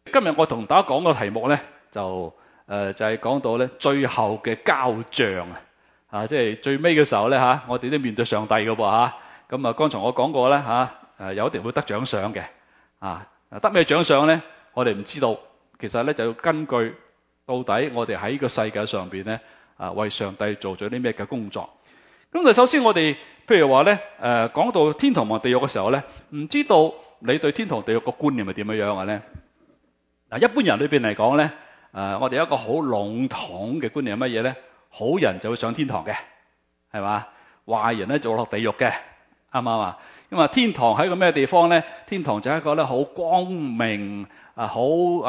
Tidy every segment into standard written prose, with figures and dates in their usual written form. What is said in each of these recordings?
今日我同大家講個題目咧，就係講到咧最後嘅交賬即係最尾嘅時候咧我哋都面對上帝嘅噃咁啊，剛才我講過咧有一定會得獎賞嘅得咩獎賞咧？我哋唔知道。其實咧就要根據到底我哋喺呢個世界上邊咧為上帝做咗啲咩嘅工作。咁就首先我哋譬如話咧講到天堂同地獄嘅時候咧，唔知道你對天堂地獄個觀念係點樣嘅咧？一般人裏邊嚟講咧，我哋有一個好籠統嘅觀念係乜嘢咧？好人就會上天堂嘅，係嘛？壞人咧就落地獄嘅，啱唔啱啊？咁天堂係一個咩地方咧？天堂就係一個咧好光明好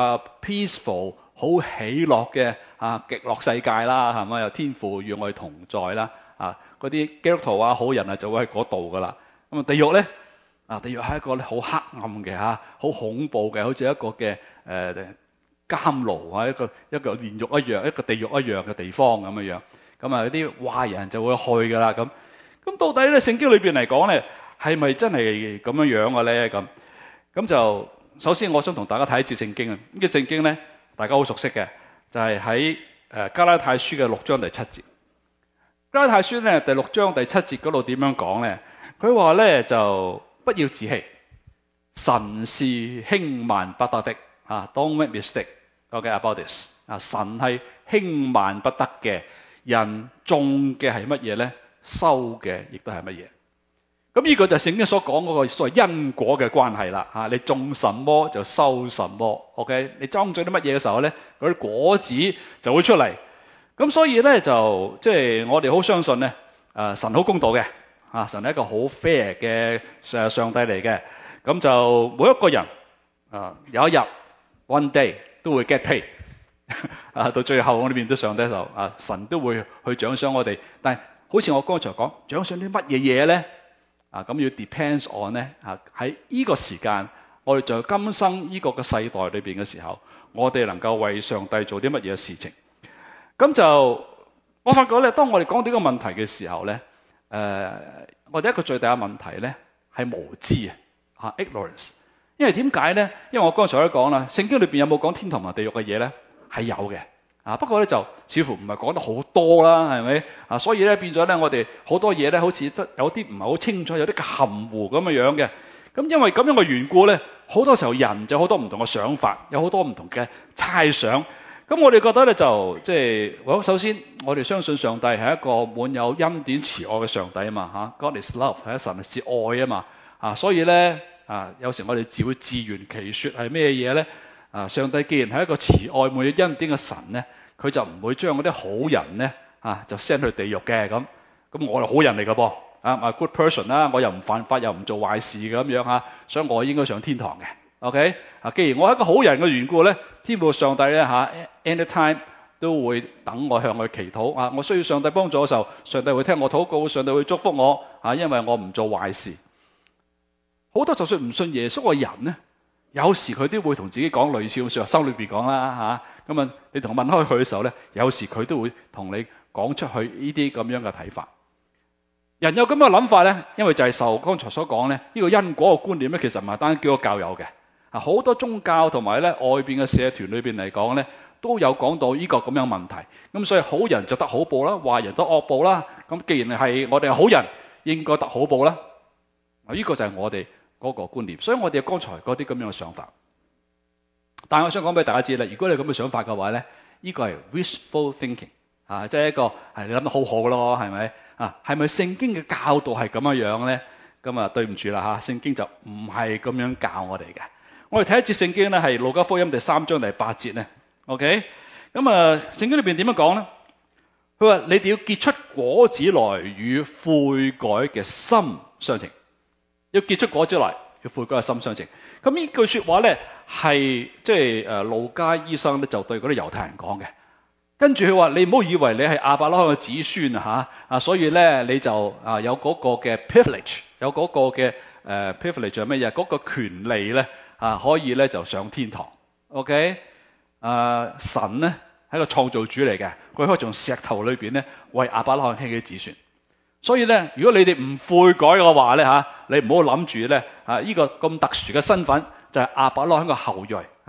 peaceful、好喜樂嘅極樂世界啦，係咪？有天父與我哋同在啦，嗰啲基督徒好人就會喺嗰度噶啦。咁地獄咧？地獄係一個咧好黑暗嘅好恐怖嘅，好似一個嘅監牢一個煉獄一樣，一個地獄一樣嘅地方咁樣。咁嗰啲壞人就會去噶啦。咁到底咧聖經裏邊嚟講咧，係咪真係咁樣嘅咧？咁就首先我想同大家睇一節聖經呢個聖經咧，大家好熟悉嘅，就係喺加拉太書嘅6章第7節。加拉太書咧第6章第7節嗰度點樣講咧？佢話咧就不要自欺，神是輕慢不得的Don't make mistake about this 神係輕慢不得嘅，人種嘅係乜嘢咧？收嘅亦都係乜嘢？咁呢個就係聖經所講嗰個所謂因果嘅關係啦你種什麼就收什麼 OK 你裝咗啲乜嘢嘅時候咧，嗰啲果子就會出嚟。咁所以咧就即係我哋好相信咧神好公道嘅神係一個好 fair 嘅上帝嚟嘅。咁就每一個人有一日 one day 都會 get paid 到最後我哋面對上帝嘅時候神都會去獎賞我哋。但係好似我剛才講，獎賞啲乜嘢嘢咧？咁要 depends on 咧喺呢個時間，我哋在今生呢個嘅世代裏邊嘅時候，我哋能夠為上帝做啲乜嘢事情？咁就我發覺咧，當我哋講到呢個問題嘅時候咧，我哋一個最大嘅問題咧係無知ignorance。因為點解咧？因為我剛才都講啦，聖經裏邊有冇講天堂同地獄嘅嘢咧？係有嘅不過咧就似乎唔係講得好多啦，係咪所以咧變咗咧，我哋好多嘢咧，好似有啲唔係好清楚，有啲含糊咁樣嘅。咁因為咁樣嘅緣故咧，好多時候人就好多唔同嘅想法，有好多唔同嘅猜想。咁我哋覺得咧就即係首先我哋相信上帝係一個滿有恩典慈愛嘅上帝啊嘛God is love 係神是愛啊嘛所以咧有時我哋只會自圓其說係咩嘢咧？上帝既然係一個慈愛滿有恩典嘅神咧，佢就唔會將嗰啲好人咧就 send 去地獄嘅。咁我係好人嚟㗎噃good person 啦，我又唔犯法又唔做壞事咁樣所以我應該上天堂嘅。OK 既然我係一個好人嘅緣故咧，天父上帝咧anytime 都會等我向佢祈禱我需要上帝幫助嘅時候，上帝會聽我禱告，上帝會祝福我因為我唔做壞事。好多就算唔信耶穌嘅人咧，有時佢都會同自己講類似嘅說話，心裏邊講啦咁你同佢問開佢嘅時候咧，有時佢都會同你講出去呢啲咁樣嘅睇法。人有咁嘅諗法咧，因為就係受剛才所講咧呢個因果嘅觀念咧，其實唔係單叫個教友嘅好多宗教同埋咧外邊嘅社團裏邊嚟講咧，都有講到呢個咁樣問題。咁所以好人就得好報啦，壞人得惡報啦。咁既然係我哋係好人，應該得好報啦。呢個就係我哋嗰個觀念，所以我哋剛才嗰啲咁樣嘅想法。但係我想講俾大家知咧，如果你咁嘅想法嘅話咧，呢個係 wishful thinking 即係一個你諗得好好咯，係咪係咪聖經嘅教導係咁樣咧？咁對唔住啦聖經就唔係咁樣教我哋嘅。我哋睇一節聖經咧，係路加福音第3章第8節咧。OK， 咁聖經裏邊點樣講咧？佢話你哋要結出果子來，與悔改嘅心相稱。要結出果子來，要悔改嘅心相稱。咁呢句說話咧，係即係路加醫生咧就對嗰啲猶太人講嘅。跟住佢話你唔好以為你係亞伯拉罕嘅子孫所以咧你就有嗰個嘅 privilege， 有嗰個嘅privilege 係乜嘢？嗰個權利咧可以咧就上天堂。OK，神咧係一個創造主嚟嘅，佢可以從石頭裏邊咧為亞伯拉罕興起子孫。所以咧，如果你哋唔悔改嘅話咧你唔好諗住咧呢個咁特殊嘅身份就係亞伯拉罕嘅後裔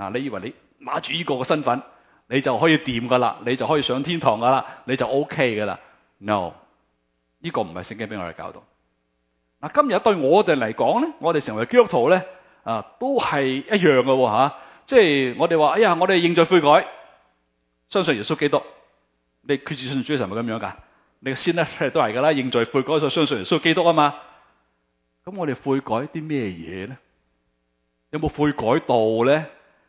你以為你拿住呢個嘅身份，你就可以掂噶啦，你就可以上天堂噶啦，你就 OK 噶啦。No， 呢個唔係聖經俾我哋教導。今日對我哋嚟講咧，我哋成為基督徒咧，都係一樣嘅喎。即係我哋話，哎呀，我哋認罪悔改，相信耶穌基督。你決志信主嘅時候係咪咁樣噶？你先咧都係噶啦，認罪悔改就相信耶穌基督啊嘛。咁我哋悔改啲咩嘢咧？有冇悔改到咧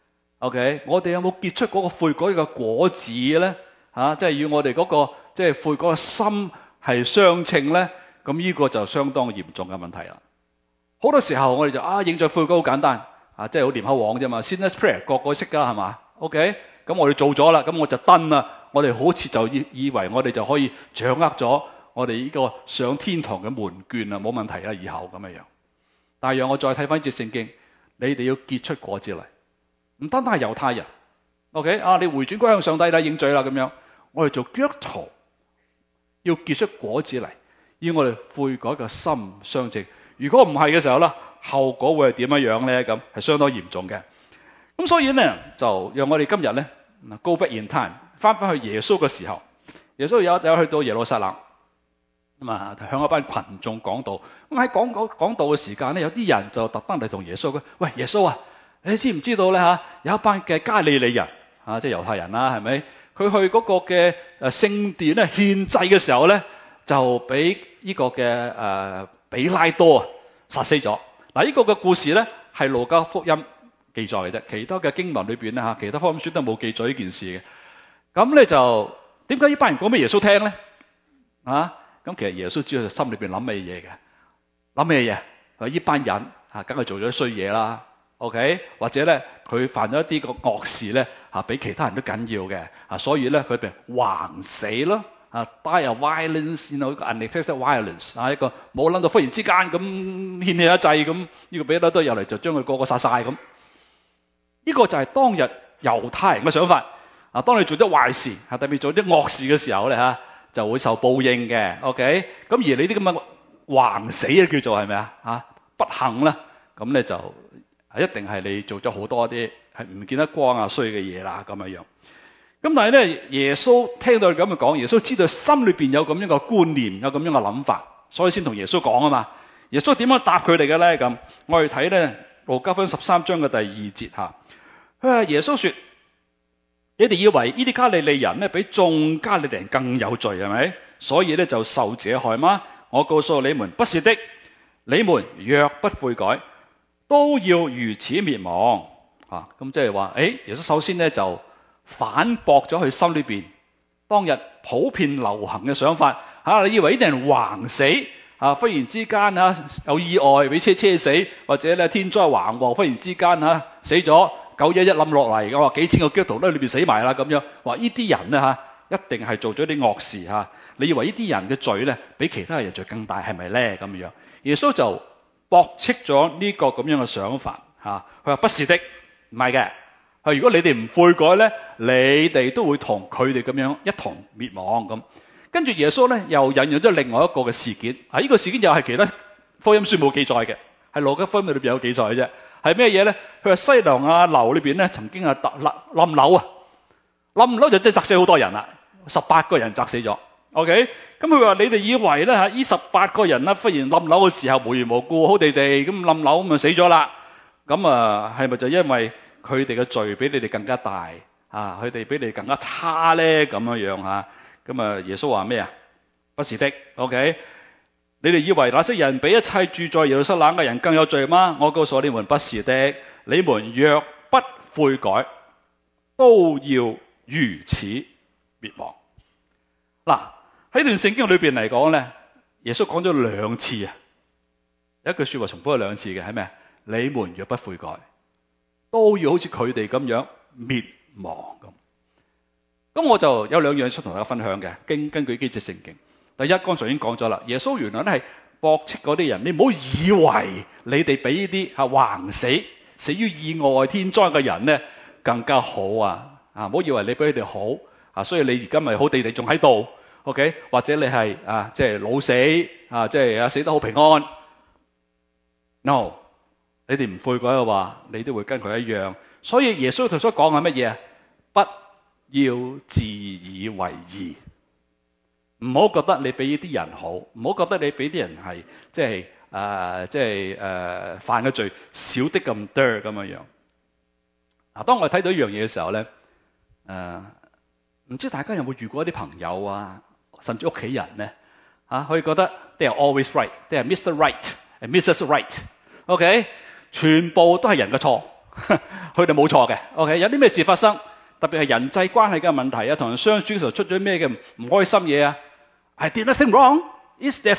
？OK， 我哋有冇結出嗰個悔改嘅果子咧？即係與我哋嗰個即係悔改嘅心係相稱咧？咁呢個就相當嚴重嘅問題啦。好多時候我哋就認罪悔改好簡單，即係好念口簧啫嘛。Sinner's prayer 個個識噶係嘛 ？OK， 咁我哋做咗啦，咁我就登啦。我哋好似就以為我哋就可以掌握咗我哋呢個上天堂嘅門券啦，冇問題啦，以後咁樣。但係讓我再睇翻呢節聖經，你哋要結出果子嚟，唔單單係猶太人。OK，你回轉歸向上帝啦，認罪啦咁樣。我哋做基督徒要結出果子嚟，與我哋悔改嘅心相稱。如果唔係嘅時候咧，後果會係點樣咧？咁係相當嚴重嘅。咁所以咧，就讓我哋今日咧 go back in time， 翻去耶穌嘅時候，耶穌有去到耶路撒冷，向一班群眾講道。咁喺講道嘅時間咧，有啲人就特登嚟同耶穌講：喂，耶穌啊，你知唔知道咧有一班嘅加利利人即係猶太人啦，係咪？佢去嗰個嘅聖殿咧獻祭嘅時候咧，就俾呢個嘅比拉多殺死咗。呢個嘅故事咧係路加福音記載嘅啫，其他嘅經文裏邊咧其他福音書都冇記載呢件事嘅。咁咧就點解呢班人講俾耶穌聽咧？咁其實耶穌知道心裏邊諗咩嘢嘅，諗咩嘢？呢班人梗係做咗啲衰嘢啦。OK， 或者咧佢犯咗一啲個惡事咧比其他人都緊要嘅，所以咧佢哋橫死咯。die a violence， 一個 unexpected violence， 一個冇諗到忽然之間咁獻起一祭咁，呢個彼拉多入嚟就將佢個個殺晒咁。呢個就係當日猶太人嘅想法。當你做咗壞事，特別做啲惡事嘅時候咧就會受報應嘅。OK， 咁而你啲咁嘅橫死叫做係咪不幸啦，咁咧就一定係你做咗好多啲係唔見得光衰嘅嘢啦咁樣。咁但係咧，耶穌聽到佢咁樣講，耶穌知道心裏邊有咁樣嘅觀念，有咁樣嘅諗法，所以先同耶穌講啊嘛。耶穌點樣答佢哋嘅咧？咁我哋睇咧路加福音13章嘅第2節吓，佢話耶穌說：你哋以為呢啲加利利人咧比眾加利利人更有罪係咪？所以咧就受這害嗎？我告訴你們，不是的。你們若不悔改，都要如此滅亡。咁即係話，耶穌首先咧就反駁咗佢心裏邊當日普遍流行嘅想法。你以為呢啲人橫死忽然之間有意外俾車死，或者咧天災橫禍忽然之間死咗，911冧落嚟嘅話，幾千個基督徒都喺裏邊死埋啦咁樣。話呢啲人咧一定係做咗啲惡事。你以為呢啲人嘅罪咧比其他人罪更大係咪咧？咁樣耶穌就駁斥咗呢個咁樣嘅想法。佢話不是的，唔係嘅。如果你哋唔悔改咧，你哋都會同佢哋咁樣一同滅亡咁。跟住耶穌咧又引用咗另外一個嘅事件。呢個事件又係其他福音書冇記載嘅，係路加福音裏邊有記載嘅啫。係咩嘢咧？佢話西羅亞樓裏邊咧曾經冧樓冧樓就真係砸死好多人啦，18個人砸死咗。OK， 咁佢話你哋以為咧呢18個人忽然冧樓嘅時候無緣無故好地地咁冧樓咁就死咗啦？咁係咪就因為佢哋嘅罪比你哋更加大佢哋比你哋更加差咧？咁樣咁耶穌話咩？不是的。OK， 你哋以為那些人比一切住在耶路撒冷嘅人更有罪嗎？我告訴你們，不是的。你們若不悔改，都要如此滅亡。喺段聖經裏邊嚟講咧，耶穌講咗2次有一句說話重複咗2次嘅係咩？你們若不悔改，都要好似佢哋咁樣滅亡咁。咁我就有2樣想同大家分享嘅，根據幾節聖經。第一，剛才已經講咗啦，耶穌原來咧係駁斥嗰啲人，你唔好以為你哋比呢啲橫死於意外天災嘅人咧更加好唔好以為你比佢哋好所以你而家咪好地地仲喺度。OK， 或者你係即係老死即係死得好平安。No， 你哋唔悔改嘅話，你都會跟佢一樣所以耶穌佢所講係乜嘢啊？不要自以為義，唔好覺得你比啲人好，唔好覺得你比啲人係犯嘅罪少啲咁多咁樣樣。嗱，當我哋睇到一樣嘢嘅時候咧，唔知大家有冇遇過一啲朋友啊，甚至屋企人咧，佢覺得 they are always right， they are Mr. Right and Mrs. Right，OK，全部都係人嘅錯，佢哋冇錯嘅。OK， 有啲咩事發生，特別係人際關係嘅問題啊，同人相處嘅時候出咗咩嘅唔開心嘢啊 ，I did nothing wrong， it's their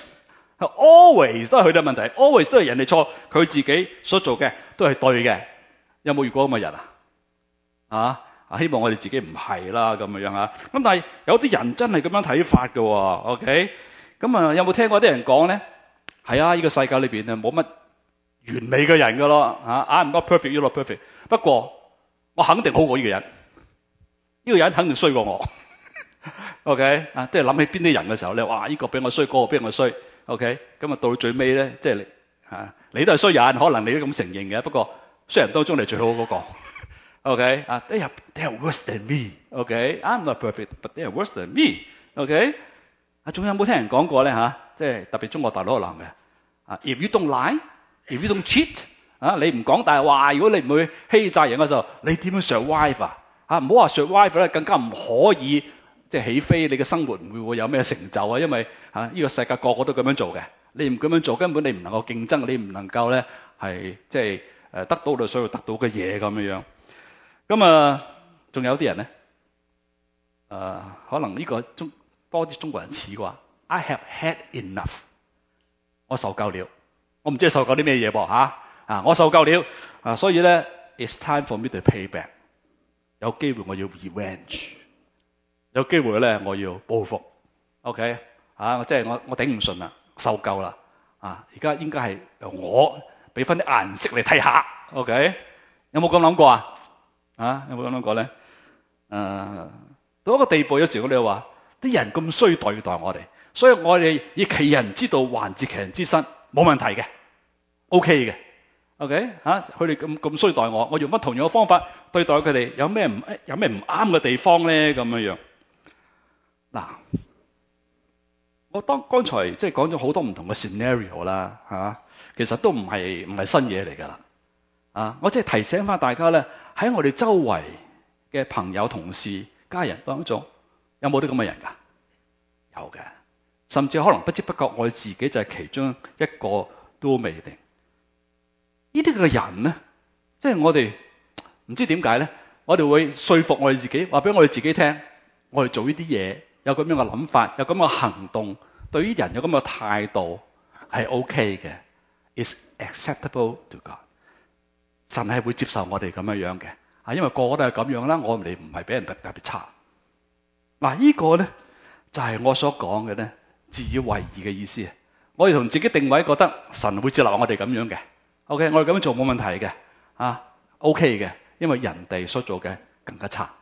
fault，always 都係佢哋問題 ，always 都係人哋錯，佢自己所做嘅都係對嘅。有冇遇過咁嘅人啊？希望我哋自己唔係啦咁樣啊。咁但係有啲人真係咁樣睇法嘅喎。OK， 咁有冇聽過啲人講咧？係啊，呢個世界裏邊冇乜完美嘅人㗎咯。I'm not perfect, you're not perfect。不過我肯定好過呢個人，呢個人肯定衰過我。OK， 即係諗起邊啲人嘅時候咧，哇！呢個比我衰，嗰個比我衰。OK， 咁到最尾咧，即係你都係衰人，可能你都咁承認嘅。不過衰人當中你最好嗰個。OK， they are worse than me。OK， I'm not perfect, but they are worse than me。OK， 仲有冇聽人講過咧即係特別中國大陸男嘅，if you don't lie, if you don't cheat，你唔講大話，如果你唔去欺詐人嘅時候，你點樣 survive 唔好話 survive 咧，更加唔可以即係起飛，你嘅生活唔會有咩成就啊，因為呢個世界個個都咁樣做嘅，你唔咁樣做，根本你唔能夠競爭，你唔能夠咧係即係得到你所要得到嘅嘢咁樣。咁仲有啲人咧，可能呢個多啲中國人似啩 ，I have had enough， 我受夠了，我唔知受夠啲咩嘢噃我受夠了所以咧 ，it's time for me to pay back， 有機會我要 revenge， 有機會咧我要報復 ，OK， 即係我頂唔順啦，受夠啦，而家應該係由我俾翻啲顏色嚟睇下 ，OK， 有冇咁諗過有冇咁諗過咧？到一個地步，有時我哋話啲人咁衰對待我哋，所以我哋以其人之道還治其人之身，冇問題嘅 ，OK 嘅 ，OK 佢哋咁衰待我，我用翻同樣嘅方法對待佢哋，有咩唔啱嘅地方咧？咁樣嗱，我剛才即係講咗好多唔同嘅 scenario 啦，其實都唔係新嘢嚟㗎啦，我即係提醒翻大家咧。喺我哋周圍嘅朋友、同事、家人當中，有冇啲咁嘅人㗎？有嘅，甚至可能不知不覺我哋自己就係其中一個都未定。呢啲嘅人咧，即係我哋唔知點解咧，我哋會說服我哋自己，話俾我哋自己聽，我哋做呢啲嘢有咁樣嘅諗法，有咁嘅行動，對於人有咁嘅態度係 OK 嘅 ，is acceptable to God。神係會接受我哋咁樣嘅，因為個個都係咁樣啦，我哋唔係俾人特別差。呢個咧就係我所講嘅咧，自以為義嘅意思。我哋同自己定位，覺得神會接納我哋咁樣嘅。OK， 我哋咁樣做冇問題嘅，OK 嘅，因為人哋所做嘅更加差。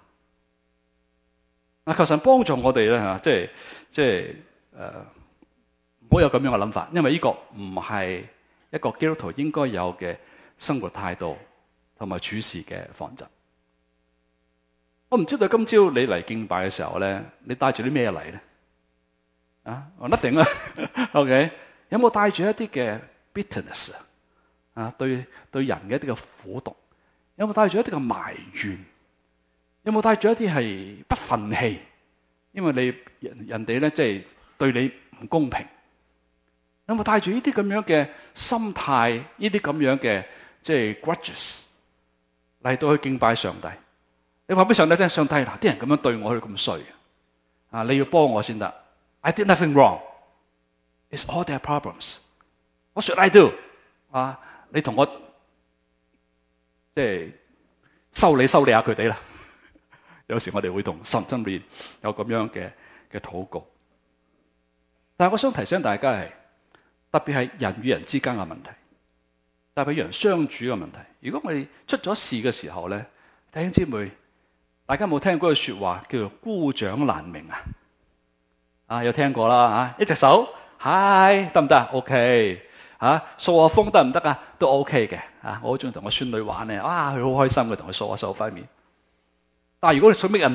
求神幫助我哋咧即係唔好有咁樣嘅諗法，因為呢個唔係一個基督徒應該有嘅生活態度同埋處事嘅方針。我唔知道今朝你嚟敬拜嘅時候咧，你帶住啲咩嚟咧？nothing 啦，OK， 有冇帶住一啲嘅 bitterness 對人嘅一啲嘅苦毒？有冇帶住一啲嘅埋怨？有冇帶住一啲係不忿氣？因為人哋咧即係對你唔公平。有冇帶住呢啲咁樣嘅心態？呢啲咁樣嘅即係 grudges 嚟到去敬拜上帝？你話俾上帝聽，上帝嗱，啲人咁樣對我，佢咁衰你要幫我先得。I did nothing wrong. It's all their problems. What should I do? 你同我即係修理下佢哋啦。有時我哋會同心裏面有咁樣嘅禱告。但係我想提醒大家係，特別係人與人之間嘅問題，特別係人相處嘅問題。如果我哋出咗事嘅時候咧，弟兄姊妹，大家有冇聽過句說話叫做孤掌難鳴有聽過啦一隻手，嗨，得唔得？OK 掃下風得唔得啊？都 OK 嘅我好中意同我孫女玩咧，佢好開心嘅，同佢掃下塊面。但係如果你想 make a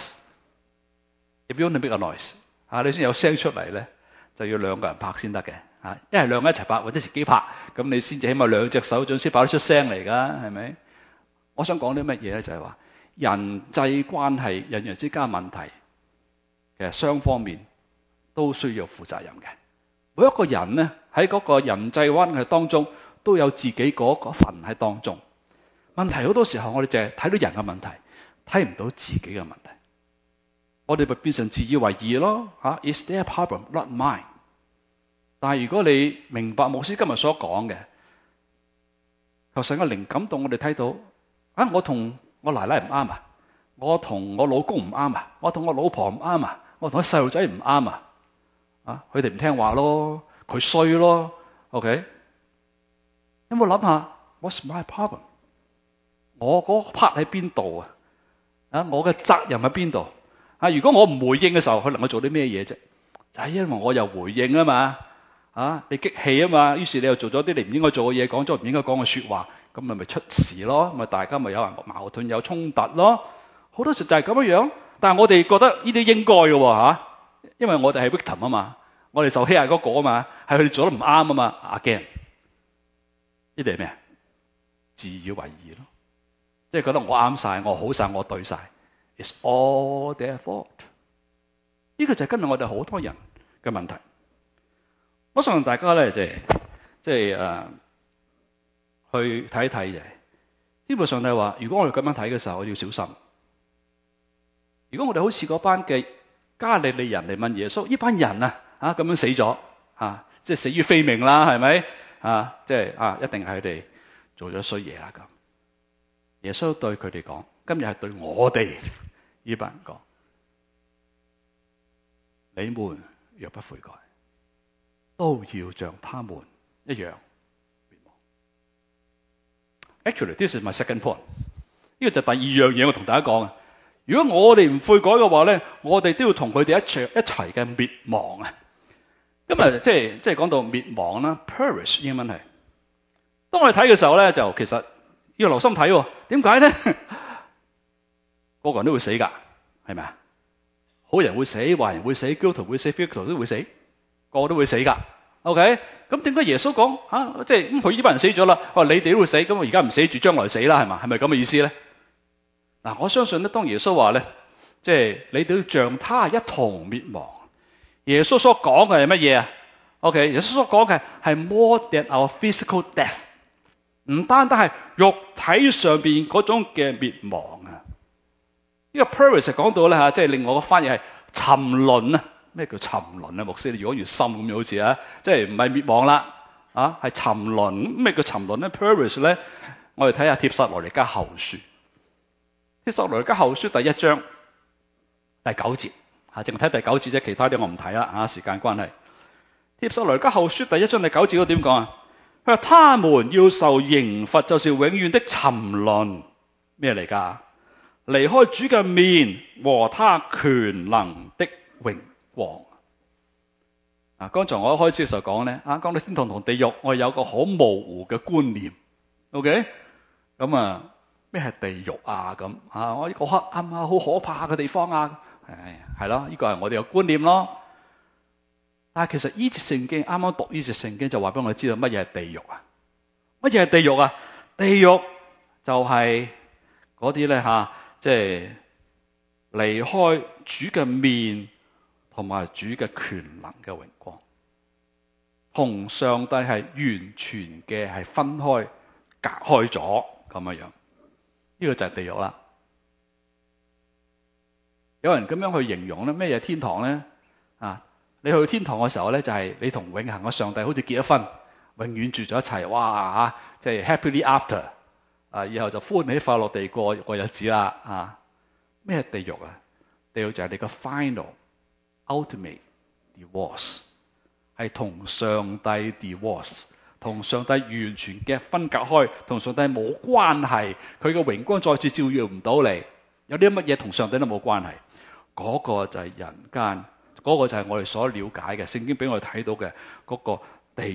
noise，if you want to make a noise，你先有聲出嚟咧，就要兩個人拍先得嘅一係兩個一齊拍，或者自己拍，咁你先至起碼兩隻手掌先拍得出聲嚟㗎，係咪？我想講啲乜嘢咧？就係話人際關係、人與人之間嘅問題，其實雙方面都需要負責任嘅。每一個人咧喺嗰個人際關係當中都有自己嗰份喺當中。問題好多時候我哋淨係睇到人嘅問題，睇唔到自己嘅問題。我哋咪變成自以為義咯，It's their problem, not mine。但係如果你明白牧師今日所講嘅，求神嘅靈感動我哋睇到我同我奶奶唔啱啊，我同我老公唔啱啊，我同我老婆唔啱啊，我同我細路仔唔啱啊，佢哋唔聽話咯，佢衰咯 ，OK？ 有冇諗下 What's my problem？ 我嗰 part 喺邊度我嘅責任喺邊度如果我唔回應嘅時候，佢能夠做啲咩嘢啫？就係因為我又回應啊嘛你激氣啊嘛，於是你又做咗啲你唔應該做嘅嘢，講咗唔應該講嘅說話，咁咪出事咯，咪大家咪有人矛盾有衝突咯。好多時就係咁樣，但係我哋覺得呢啲應該嘅因為我哋係 victim 啊嘛，我哋受欺壓嗰個啊嘛，係佢哋做得唔啱啊嘛。Again， 呢啲係咩？自以為義咯，即係覺得我啱晒，我好晒，我對晒。It's all their fault。呢個就係今日我哋好多人嘅問題。我想大家咧即係去睇一睇嘅。基本上係話，如果我哋咁樣睇嘅時候，我要小心。如果我哋好似嗰班嘅加利利人嚟問耶穌，呢班人咁樣死咗即係死於非命啦，係咪即係一定係佢哋做咗衰嘢啦咁。耶穌對佢哋講，今日係對我哋呢班人講：你們若不悔改，都要像他們一樣滅亡。Actually, this is my second point。呢個就第二樣嘢，我同大家講。如果我哋唔悔改嘅話咧，我哋都要同佢哋一齊嘅滅亡啊！今日即係講到滅亡啦 ，perish 英文係。當我哋睇嘅時候咧，就其實要留心睇。點解咧？個個人都會死㗎，係咪啊？好人會死，壞人會死，基督徒會死，非基督徒都會死，個個都會死㗎。OK， 咁點解耶穌講即係佢呢班人死咗啦？你哋都會死，咁我而家唔死住，將來死啦，係嘛？係咪咁嘅意思咧？嗱，我相信咧，當耶穌話咧，即係你哋要像他一同滅亡。耶穌所講嘅係乜嘢啊 ？OK， 耶穌所講嘅係 more than our physical death， 唔單單係肉體上邊嗰種嘅滅亡啊。呢個 perish 講到咧即係另外個翻譯係沉淪啊。咩叫沉淪啊？牧師，你如果越深咁樣好似即係唔係滅亡啦係沉淪。咩叫沉淪咧 ？perish 咧，我哋睇下帖撒羅尼迦後書。帖撒羅尼迦後書第1章第9節淨係睇第9節啫，其他啲我唔睇啦時間關係。帖撒羅尼迦後書第1章第9節嗰點講佢話他們要受刑罰，就是永遠的沉淪。咩嚟㗎？離開主嘅面和他權能的榮光。剛才我一開始嘅時候講咧講到天堂同地獄，我有個好模糊嘅觀念。OK， 咁咩係地獄咁我呢個黑暗好可怕嘅地方係咯，呢個係我哋嘅觀念咯。但係其實呢節聖經啱啱讀呢節聖經就話俾我哋知道乜嘢係地獄乜嘢係地獄地獄就係嗰啲咧即係離開主嘅面同埋主嘅權能嘅榮光，同上帝係完全嘅係分開隔開咗咁樣。呢個就係地獄啦。有人咁樣去形容咧，咩嘢天堂咧？你去天堂嘅時候咧，就係你同永恆嘅上帝好似結咗婚，永遠住咗一齊，哇即係 happily after 以後就歡喜快樂地過日子啦咩係地獄地獄就係你個 final ultimate divorce， 係同上帝 divorce， 同上帝完全嘅分隔開，同上帝冇關係，佢嘅榮光再次照耀唔到你，有啲乜嘢同上帝都冇關係。嗰個就係人間，嗰個就係我哋所了解嘅聖經俾我哋睇到嘅嗰個地獄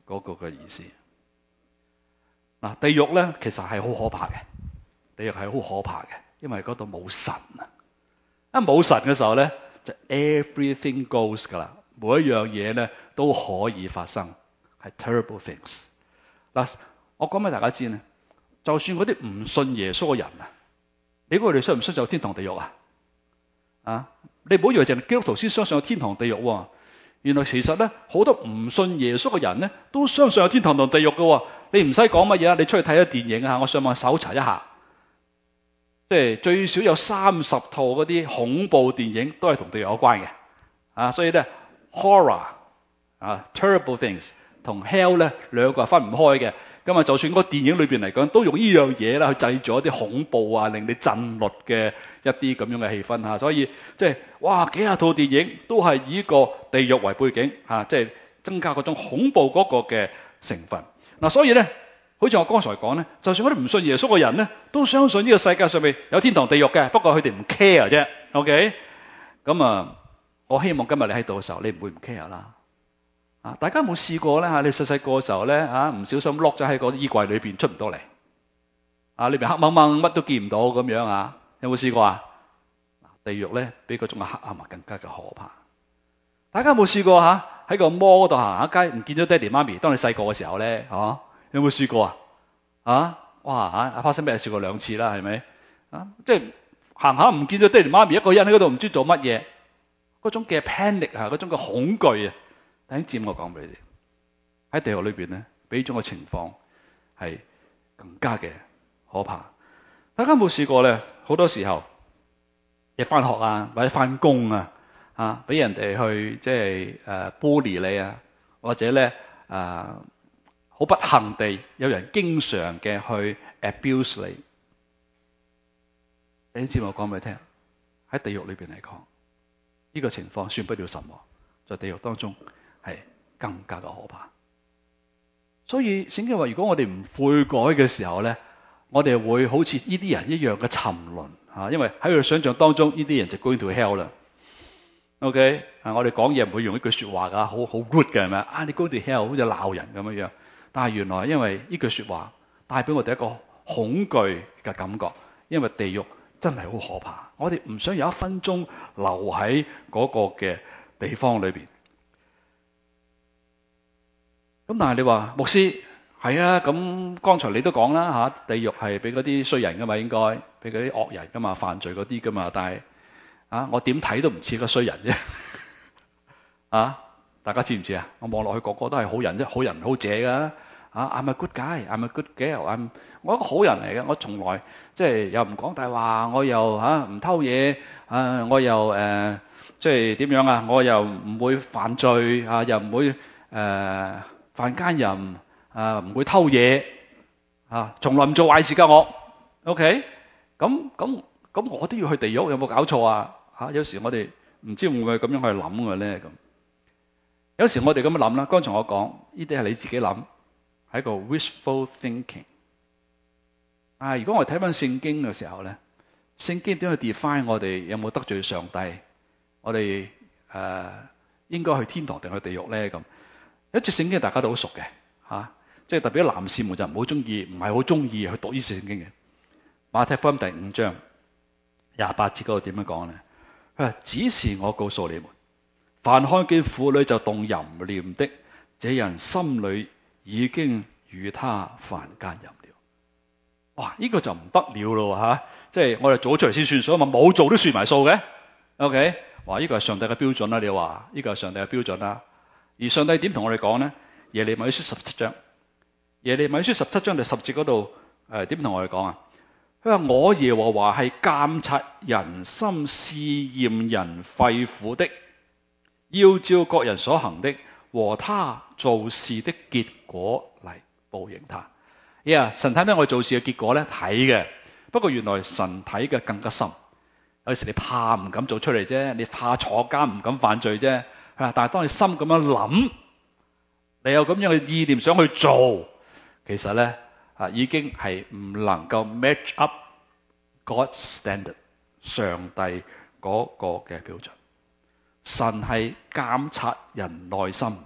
嗰個嘅意思。嗱，地獄咧其實係好可怕嘅，地獄係好可怕嘅，因為嗰度冇神啊！一冇神嘅時候咧，就 everything goes 噶啦，每一樣嘢咧都可以發生，係 terrible things。嗱，我講俾大家知咧，就算嗰啲唔信耶穌嘅人啊，你估佢哋信唔信有天堂地獄啊？啊，你唔好以為淨係基督徒先相信有天堂地獄喎。原來其實咧，好多唔信耶穌嘅人咧，都相信有天堂同地獄嘅。你唔使講乜嘢啊，你出去睇下電影啊，我上網搜查一下，即係最少有30套嗰啲恐怖電影都係同地獄有關嘅。啊，所以咧 horror 啊 terrible things 同 hell 咧兩個係分唔開嘅。咁啊，就算個電影裏邊嚟講，都用呢樣嘢啦去製造一啲恐怖啊，令你震慄嘅一啲咁樣嘅氣氛嚇。所以即係哇，幾廿套電影都係以個地獄為背景嚇，即係增加嗰種恐怖嗰個嘅成分。嗱，所以咧，好似我剛才講咧，就算嗰啲唔信耶穌嘅人咧，都相信呢個世界上面有天堂地獄嘅，不過佢哋唔 care 啫。OK，咁啊，我希望今日你喺度嘅時候，你唔會唔 care 啦。大家有冇試過咧？你細細個嘅時候咧，唔小心 lock 咗喺個衣櫃裏邊出唔到嚟，裏邊黑掹掹，乜都見唔到咁樣啊？有冇試過啊？地獄咧比嗰種嘅黑暗更加嘅可怕。大家有冇試過喺個摩度行下街，唔見咗爹哋媽咪？當你細個嘅時候咧，有冇試過啊？哇！發生咩事？試過2次啦，係咪？即係行下唔見咗爹哋媽咪，一個人喺嗰度唔知做乜嘢，嗰種嘅 panic 嗰種嘅恐懼啊！弟兄姊妹，我講俾你哋，喺地獄裏邊咧，比呢種嘅情況係更加嘅可怕。大家有冇試過咧？好多時候，你翻學啊，或者翻工啊，俾人哋去即係bully 你啊，或者咧好不幸地有人經常嘅去 abuse 你。弟兄姊妹，我講俾你聽，喺地獄裏邊嚟講，呢個情況算不了什麼，在地獄當中係更加嘅可怕。所以聖經話，如果我哋唔悔改嘅時候咧，我哋會好似呢啲人一樣嘅沉淪，因為喺佢想象當中，呢啲人就 going to hell 啦。OK，我哋講嘢唔會用一句說話噶，好 good 嘅係咪啊？你 go to hell 好似鬧人咁樣樣，但係原來因為呢句說話帶俾我哋一個恐懼嘅感覺，因為地獄真係好可怕，我哋唔想有1分鐘留喺嗰個嘅地方裏邊。咁但係你話牧師係啊，咁剛才你都講啦地獄係俾嗰啲衰人噶嘛，應該俾嗰啲惡人噶嘛，犯罪嗰啲噶嘛，但係我點睇都唔似個衰人啫。大家知唔知啊？我望落去個個都係好人啫，好人好姐噶。I'm a good guy, I'm a good girl，我一個好人嚟嘅，我從來即係又唔講大話，我又唔偷嘢，我又即係點樣啊？我又唔會犯罪又唔會犯奸淫唔會偷嘢從來唔做壞事㗎我。OK，咁我都要去地獄，有冇搞錯啊？有時我哋唔知會唔會咁樣去諗嘅咧咁。有時我哋咁樣諗啦，剛才我講呢啲係你自己諗，係一個 wishful thinking。如果我哋睇翻聖經嘅時候咧，聖經點去 define 我哋有冇得罪上帝？我哋應該去天堂定去地獄咧咁？一節聖經大家都好熟嘅即係特別啲男士們就唔係好中意去讀呢節聖經嘅。馬太福音第5章28節嗰度點樣講咧？佢話：只是我告訴你們，凡看見婦女就動淫念的，這人心裏已經與他犯奸淫了。哇！呢個就唔得了咯即係我哋做出嚟先算數，冇做都算埋數嘅。OK， 哇！呢個係上帝嘅標準啦，你話呢個係上帝嘅標準啦。而上帝點同我哋講咧？耶利米書17章，耶利米書17章第10節嗰度點同我哋講啊？佢話：我耶和華係監察人心、試驗人肺腑的，要照各人所行的和他做事的結果嚟報應他。神睇咩？我哋做事嘅結果咧睇嘅，不過原來神睇嘅更加深。有時你怕唔敢做出嚟啫，你怕坐監唔敢犯罪啫。但係當你心咁樣諗，你有咁樣嘅意念想去做，其實咧已經係唔能夠 match up God's standard， 上帝嗰個嘅標準。神係監察人內心，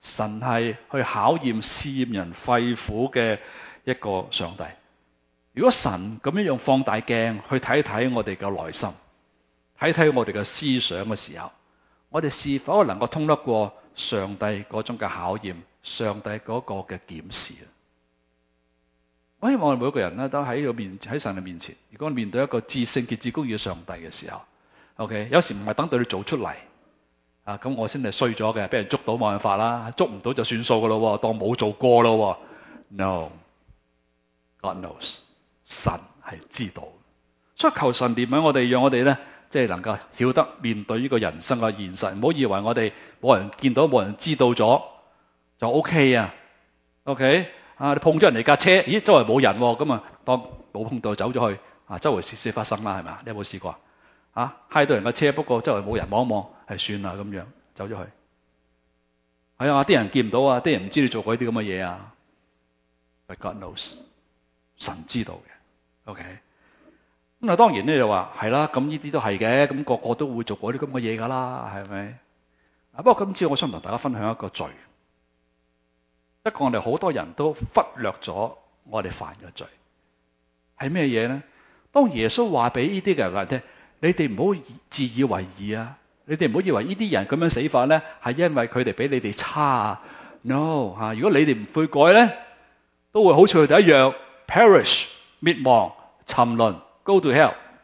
神係去考驗試驗人肺腑嘅一個上帝。如果神咁樣用放大鏡去睇睇我哋嘅內心，睇睇我哋嘅思想嘅時候，我哋是否能夠通得過上帝嗰種嘅考驗，上帝嗰個嘅檢視？我希望我哋每一個人咧都喺神嘅面前，如果面對一個至聖潔至公義嘅上帝嘅時候 ，OK， 有時唔係等到你做出嚟啊，咁我先係衰咗嘅，俾人捉到冇辦法啦，捉唔到就算數噶咯，當冇做過咯。No，God knows， 神係知道，所以求神憐憫我哋，讓我哋咧即係能夠曉得面對呢個人生嘅現實，唔好以為我哋冇人見到、冇人知道咗就 OK 啊。OK。你碰咗人哋架車，咦，周圍冇人喎，咁啊當冇碰到走咗去，周圍事發生啦，係咪？你有冇試過揩到人架車，不過周圍冇人，望一望係算啦，咁樣走咗去。係啊，啲人見唔到啊，啲人唔知你做過啲咁嘅嘢啊。But God knows， 神知道嘅。OK， 咁啊當然咧就話係啦，咁呢啲都係嘅，咁個個都會做過啲咁嘅嘢噶啦，係咪？不過今次我想同大家分享一個罪。不過我哋好多人都忽略咗我哋犯嘅罪係咩嘢咧？當耶穌話俾呢啲嘅人聽，你哋唔好自以為義啊！你哋唔好以為呢啲人咁樣死法咧，係因為佢哋比你哋差啊 ！No 吓，如果你哋唔悔改咧，都會好似佢哋一樣 perish 滅亡沉淪 go to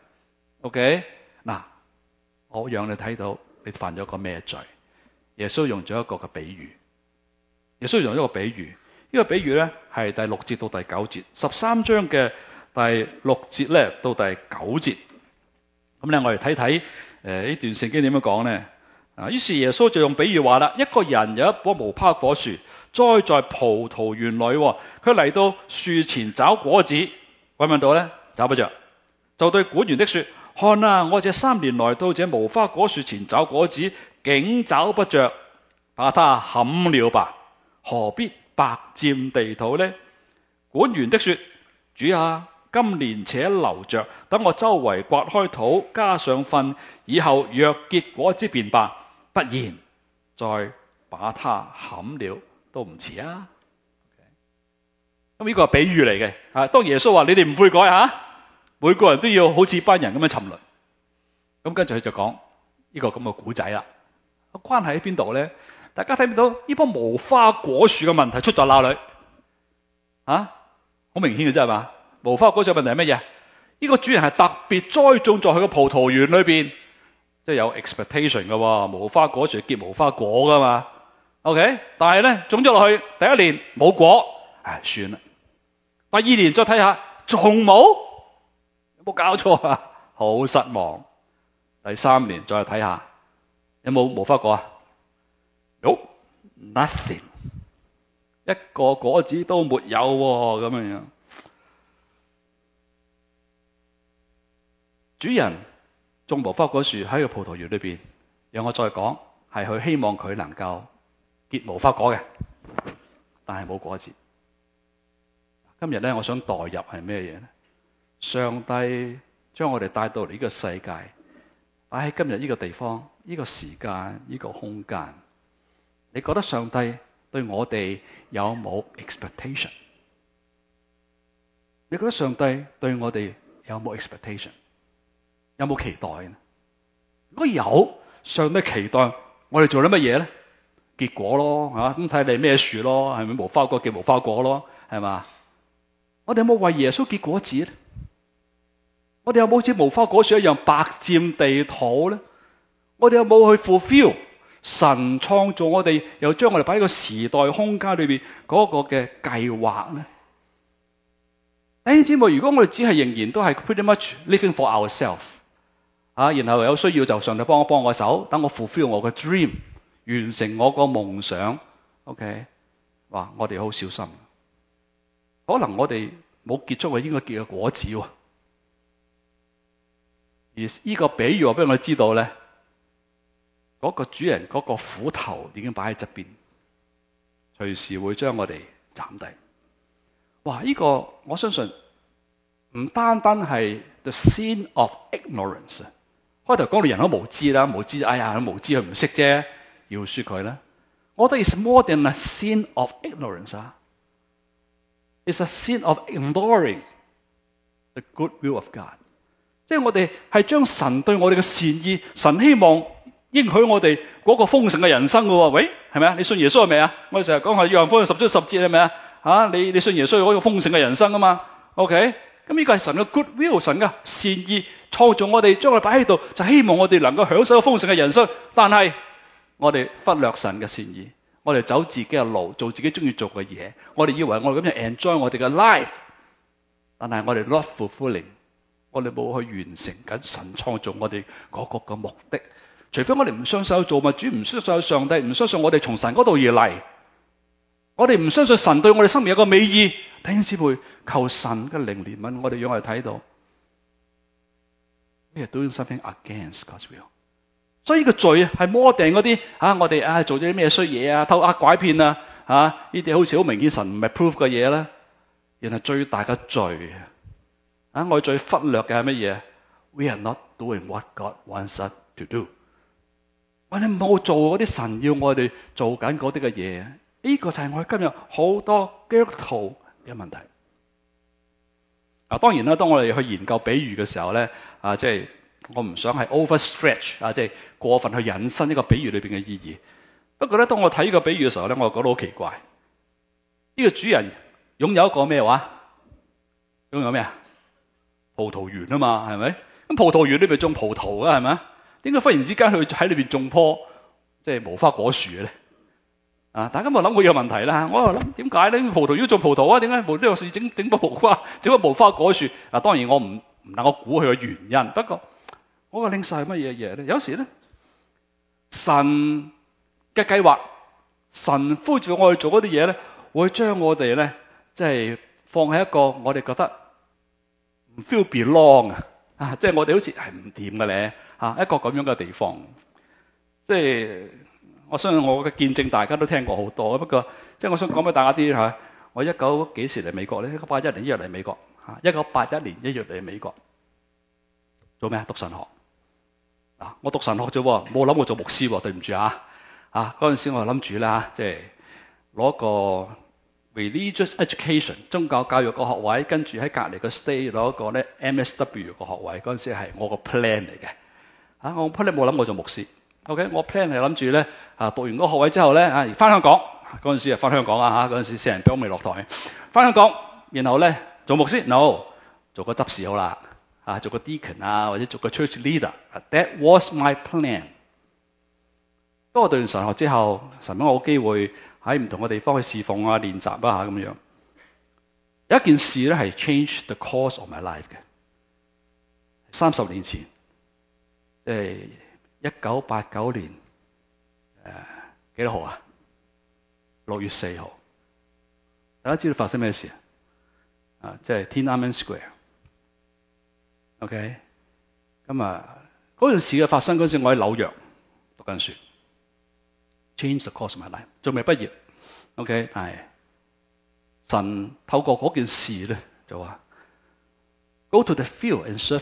hell。OK 嗱，我讓你睇到你犯咗個咩罪？耶穌用咗一個嘅比喻。耶穌用一個比喻，呢個比喻咧係第6節到第9節，13章嘅第6節咧到第9節。咁咧我哋睇睇呢段聖經點樣講咧？於是耶穌就用比喻話啦，一個人有一棵無花果樹栽在葡萄園裏，佢嚟到樹前找果子，揾唔揾到咧？找不着，就對管園的說：看啊，我這3年來到這無花果樹前找果子，竟找不着，把它砍了吧。何必白佔地土呢？管園的說：主啊，今年且留着，等我周圍刮開土，加上糞，以後若結果子便罷，不然再把它砍了都唔遲啊。咁呢個係比喻嚟嘅。當耶穌話你哋唔悔改每個人都要好似班人咁樣沉淪。咁跟住佢就講呢個咁嘅古仔啦。關係喺邊度咧？大家睇唔到呢棵無花果樹嘅問題出在哪裏？好明顯嘅啫係嘛？無花果樹嘅問題係乜嘢？呢個主人係特別栽種在佢嘅葡萄園裏邊，即係有 expectation 嘅喎。無花果樹結無花果噶嘛 ？OK， 但係咧種咗落去，第一年冇果，算啦。第二年再睇下，仲冇，有冇搞錯啊？好失望。第3年再睇下，有冇無花果啊？Nope，nothing， 一個果子都沒有喎，咁樣。主人種無花果樹喺個葡萄園裏邊，讓我再講，係佢希望佢能夠結無花果嘅，但係冇果子。今日咧，我想代入係咩嘢咧？上帝將我哋帶到嚟呢個世界，擺喺今日呢個地方、呢個時間、呢個空間。你覺得上帝對我哋有冇 expectation？ 你覺得上帝對我哋有冇 expectation？ 有冇期待呢？如果有，上帝期待我哋做啲乜嘢咧？結果咯，咁睇你咩樹咯，係咪無花果結無花果咯？係嘛？我哋有冇為耶穌結果子咧？我哋有冇好似無花果樹一樣白佔地土咧？我哋有冇去 fulfill 神創造我哋，又將我哋擺喺個時代空間裏邊嗰個嘅計劃咧？弟兄姊妹，如果我哋只係仍然都係 pretty much living for ourselves，然後有需要就上帝幫我手，等我 fulfill 我嘅 dream， 完成我個夢想。OK， 哇！我哋好小心，可能我哋冇結出我應該結嘅果子喎。而呢個比喻話俾我哋知道咧，嗰個主人嗰個斧頭已經擺喺側邊，隨時會將我哋斬低。哇！呢個我相信唔單單係 the sin of ignorance。開頭講到人都無知啦，無知，哎呀，無知佢唔識啫，要恕佢啦。 我覺得 it's more than a sin of ignorance 啊。It's a sin of ignoring the good will of God。即係我哋係將神對我哋嘅善意，神希望應許我哋嗰個豐盛嘅人生嘅喎。喂，係咪啊？你信耶穌係咪啊？我哋成日講係約翰福音10章10節係咪啊？你信耶穌嗰個豐盛嘅人生啊嘛。OK， 咁呢個係神嘅 good will， 神嘅善意創造我哋，將我哋擺喺度，就希望我哋能夠享受豐盛嘅人生。但係我哋忽略神嘅善意，我哋走自己嘅路，做自己中意做嘅嘢。我哋以為我哋咁樣 enjoy 我哋嘅 life， 但係我哋 not fulfilling， 我哋冇去完成緊神創造我哋嗰個嘅目的。除非我哋唔相信有造物主，唔相信有上帝，唔相信我哋從神嗰度而嚟，我哋唔相信神對我哋生命有個美意。弟兄姊妹，求神嘅靈憐憫我哋，讓我哋睇到 we are doing something against God's will。所以呢個罪係摩定嗰啲我哋做咗啲咩衰嘢啊，偷呃拐騙呢啲好似好明顯神唔係 prove 嘅嘢啦。原來最大嘅罪我哋最忽略嘅係乜嘢？ We are not doing what God wants us to do。我哋冇做嗰啲神要我哋做緊嗰啲嘅嘢。呢個就係我哋今日好多基督徒嘅問題。當然啦，當我哋去研究比喻嘅時候咧，即係我唔想係 overstretch 即係過分去引申呢個比喻裏邊嘅意義。不過咧，當我睇呢個比喻嘅時候咧，我就覺得好奇怪。呢個主人擁有一個咩話？擁有咩啊？葡萄園啊嘛，係咪？咁葡萄園裏邊種葡萄啊，係咪？點解忽然之間去喺裏邊種棵即係無花果樹嘅咧？大家有冇諗過呢個問題啦？我又諗點解咧？葡萄園種葡萄啊？點解無呢個事整棵無花果樹？當然我唔能夠估佢嘅原因。不過我個領受係乜嘢嘢咧？有時咧，神嘅計劃，神呼召我哋做嗰啲嘢咧，會將我哋咧即係放喺一個我哋覺得唔 feel belong 即係我哋好似係唔掂嘅咧一個咁樣嘅地方。即係我相信我嘅見證大家都聽過好多，不過即係我想講俾大家啲我19幾時嚟美國咧？1981年1月嚟美國1981年1月嚟美國做咩？讀神學我讀神學啫，冇諗過做牧師喎，對唔住嗰陣時我諗住啦，即係攞個 religious education 宗教教育個學位，跟住喺隔離個 state 攞個咧 MSW 個學位。嗰陣時係我個 plan 嚟嘅我 plan 冇諗過做牧師。OK， 我 plan 係諗住咧讀完嗰個學位之後咧翻香港。嗰陣時翻香港嗰陣時四人幫未落台，翻香港，然後咧做牧師 no， 做個執事好啦做個 deacon 或者做個 church leader。That was my plan。當我讀完神學之後，神俾我機會喺唔同嘅地方去侍奉練習咁樣。有一件事咧係 change the course of my life 嘅。30年前，即係1989年幾多號啊？6月4號。大家知道發生咩事即係 Tiananmen Square。OK， 咁嗰件事嘅發生嗰陣時，我喺紐約讀緊書。Change the course of my life， 仲未畢業。OK， 但係神透過嗰件事咧，就話 Go to the field and serve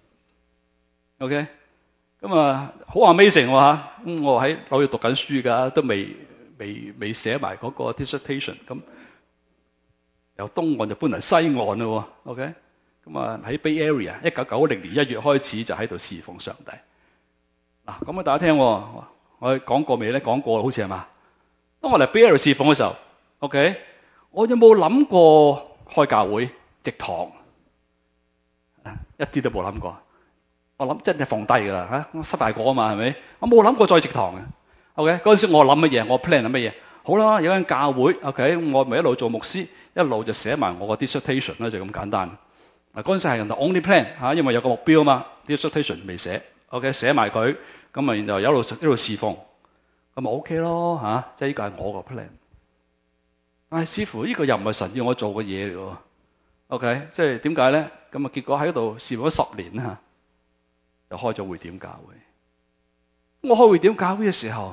me。OK， 咁好 amazing 我喺紐約讀緊書㗎，都未寫埋嗰個 dissertation。咁由東岸就搬嚟西岸咯。OK， 咁喺 Bay Area 1990年1月開始就喺度侍奉上帝。咁大家聽我講過未咧？講過好似係嘛？當我嚟 Bay Area 侍奉嘅時候 ，OK， 我有冇諗過開教會植堂？一啲都冇諗過。我諗真係放低㗎啦我失敗過嘛係咪？我冇諗過再植堂嘅。OK， 嗰陣時我諗乜嘢？我 plan 係乜嘢？好啦，有間教會 ，OK， 我咪一路做牧師，一路就寫埋我個 dissertation 啦，就咁簡單。嗰陣時係人哋 only plan 因為有個目標嘛 ，dissertation 未寫 ，OK， 寫埋佢，咁然後一路侍奉，咁咪 OK 咯即係呢個係我個 plan。但係似乎呢個又唔係神要我做嘅嘢嚟喎。OK， 即係點解咧？咁結果喺度侍奉咗10年就開咗會點教會。我開會點教會嘅時候，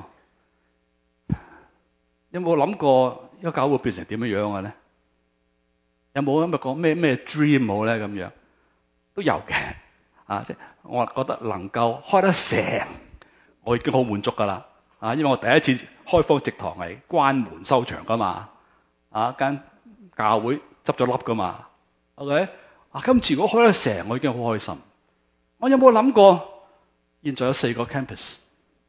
有冇諗過一個教會變成點樣嘅咧？有冇咁講咩 dream 好咧？咁樣都有嘅即係我覺得能夠開得成，我已經好滿足㗎啦。 因為我第一次開荒植堂係關門收場噶嘛，間教會執咗笠噶嘛。OK， 今次如果開得成，我已經好開心。我有冇諗過現在有4個 campus？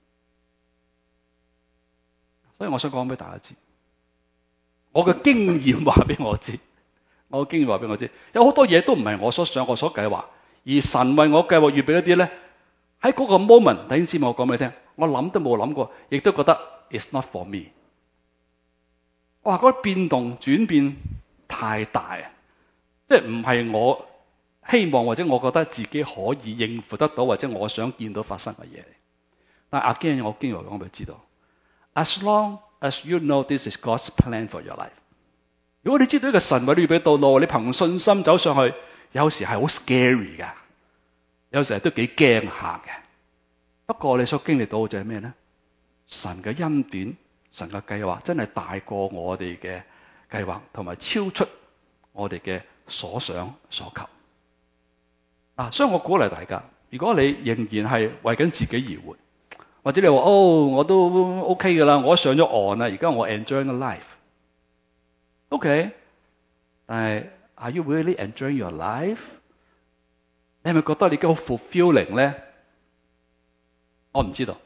所以我想講俾大家知，我嘅經驗話俾我知，有好多嘢都唔係我所想、我所計劃，而神為我計劃預備一啲咧，喺嗰個 moment， 弟兄姊妹，我講俾你聽，我諗都冇諗過，亦都覺得 it's not for me。哇，嗰啲變動轉變太大，即係唔係我希望或者我覺得自己可以應付得到，或者我想見到發生嘅嘢。但係 again， 我經常講俾你知道 ，as long as you know this is God's plan for your life。如果你知道呢個神為你預備道路，你憑信心走上去，有時係好 scary 㗎，有時係都幾驚下嘅。不過你所經歷到嘅就係咩咧？神嘅恩典、神嘅計劃真係大過我哋嘅計劃，同埋超出我哋嘅所想所求。所以我鼓勵大家，如果你仍然係為緊自己而活，或者你話我都 OK 㗎啦，我上咗岸啦，而家我 enjoy the life。OK， 但係 Are you really enjoying your life？ 你係咪覺得你已經好 fulfilling 咧？我唔知道。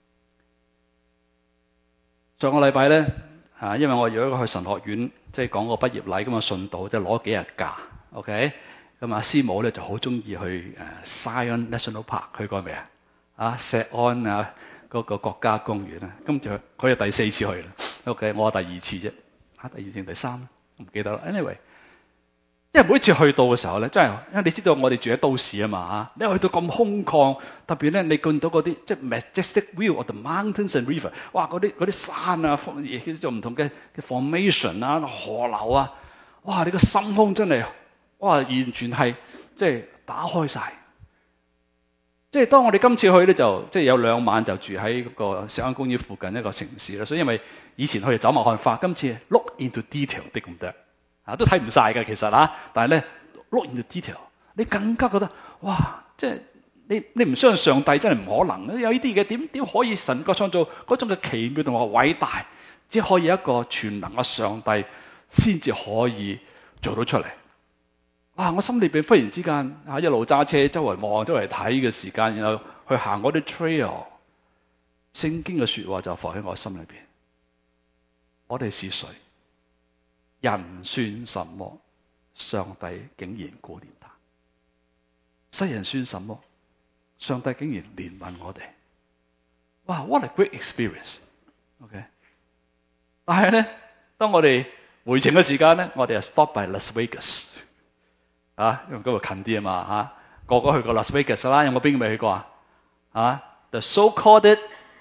上個禮拜咧，因為我如果去神學院，即係講個畢業禮咁啊，順道即係攞幾日假。OK， 咁師母咧就好中意去Zion National Park， 去過未啊？錫安嗰個國家公園啊，跟住佢係第4次去啦。OK， 我係第2次啫，第2定第3，唔記得啦。Anyway， 因為每一次去到嘅時候咧，真係，因為你知道我哋住喺都市啊嘛，你去到咁空曠，特別咧你見到嗰啲即係 majestic view of the mountains and river， 哇嗰啲山啊，做唔同嘅 formation 啊，河流啊，哇你個心胸真係，哇完全係即係打開晒。即係當我哋今次去咧，就即係有2晚就住喺嗰個石安公園附近一個城市啦。所以因為以前去走馬看花，今次 look into detail 啲咁多，都睇唔晒嘅其實但係咧 look into detail， 你更加覺得哇，即係你唔相信上帝真係唔可能，有呢啲嘢點可以神國創造嗰種嘅奇妙同埋偉大，只可以一個全能嘅上帝先至可以做到出嚟。我心裏邊忽然之間一路揸車周圍望周圍睇嘅時間，然後去行嗰啲 trail， 聖經嘅說話就放喺我心裏邊。我哋是誰？人算什麼？上帝竟然顧念他。世人算什麼？上帝竟然憐憫我哋。哇 ！What a great experience！OK， 但係咧，當我哋回程嘅時間咧，我哋係 stop by Las Vegas。因為嗰度近啲啊嘛，個個去過 Las Vegas 啦，有冇邊個未去過The so-called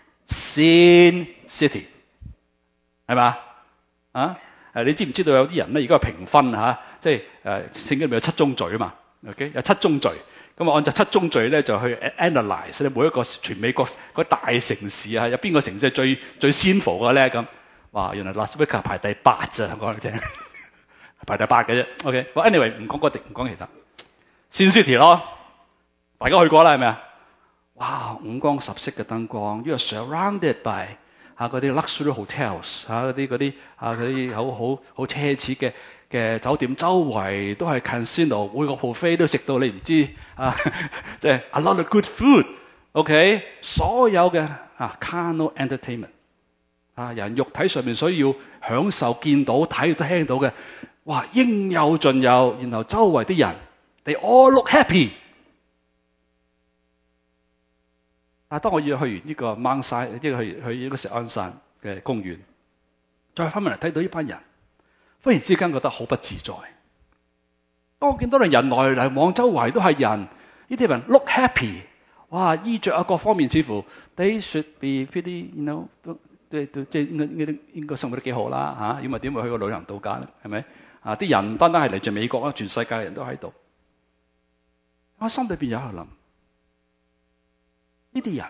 Sin City 係嘛？你知唔知道有啲人咧？而家評分即係聖經裏面有7宗罪啊嘛 ，OK 有7宗罪，咁按照7宗罪咧就去 analyze 咧每一個全美國嗰大城市有邊個城市係最 sinful 嘅咧咁？哇！原來 Las Vegas 排第8咋，我講你聽。排第8嘅啫 ，OK。anyway 唔講嗰啲，唔講其他。Sin City 咯，大家去過啦，係咪啊？哇，五光十色嘅燈光 ，you are surrounded by 嗰啲 luxury hotels 嗰啲好奢侈嘅酒店，周圍都係 casino， 每個 buffet 都食到你唔知即係 a lot of good food，OK，所有嘅carnal entertainment 人肉體上面所以要享受見到睇到聽到嘅。哇，應有盡有，然後周圍啲人 they all look happy。但係當我要去完呢個 Mount Zion，去呢個錫安山嘅公園，再翻返嚟睇到呢班人，忽然之間覺得好不自在。當我見到人來嚟往，周圍都係人，呢啲人 look happy， 哇，衣着各方面似乎 they should be pretty，you know， 即係應該生活得幾好啦如果唔係點會去個旅行度假咧？係咪？啲人唔單單係嚟自美國啦，全世界人都喺度。我心裏邊有喺度諗，呢啲人